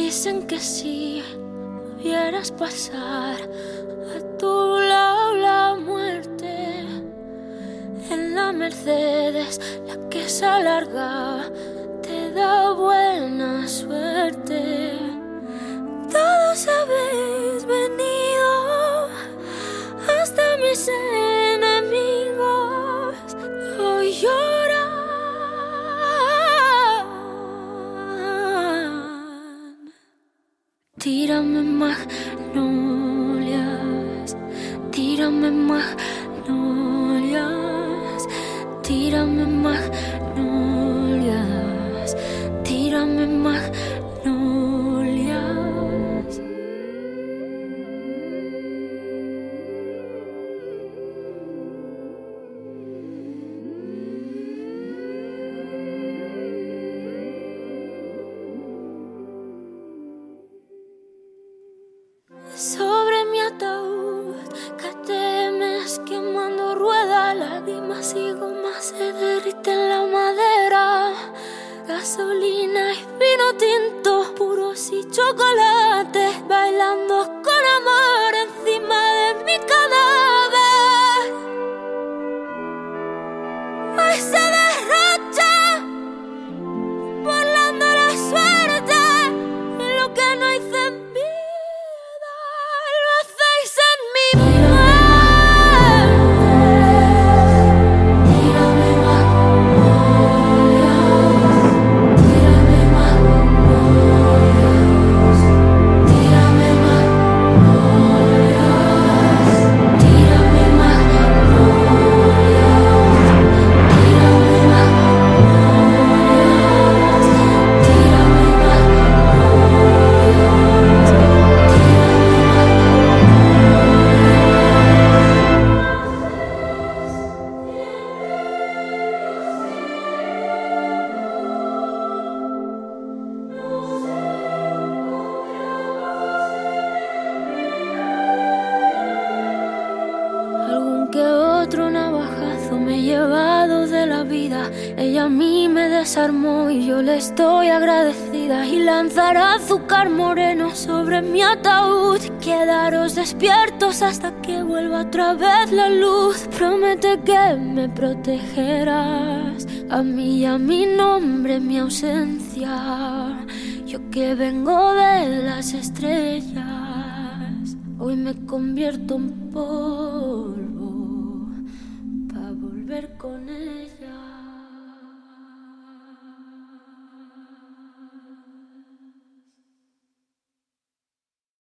dicen que si vieras pasar a tu lado la muerte, en la Mercedes, la que se alarga, te da buena suerte. Todos habéis venido, hasta mis enemigos hoy lloran. Tírame magnolias, tírame magnolias, tírame magnolias, tírame magnolias. Sobre mi ataúd, catemes quemando ruedas, lágrimas y goma se derriten la madera. Gasolina y vino tinto, puros y chocolates, bailando con amor encima de mi cadáver. Hoy se derrocha, burlando la suerte, y lo que no hice en vida lo hacéis en mi Tírame magnolias, tírame magnolias, tírame magnolias, tírame algún que otro navajazo me he llevado de la vida. Ella a mí me desarmó y yo le estoy agradecida. Y lanzará azúcar moreno sobre mi ataúd. Quedaros despiertos hasta que vuelva otra vez la luz. Promete que me protegerás a mí y a mi nombre en mi ausencia. Yo que vengo de las estrellas, hoy me convierto en polvo.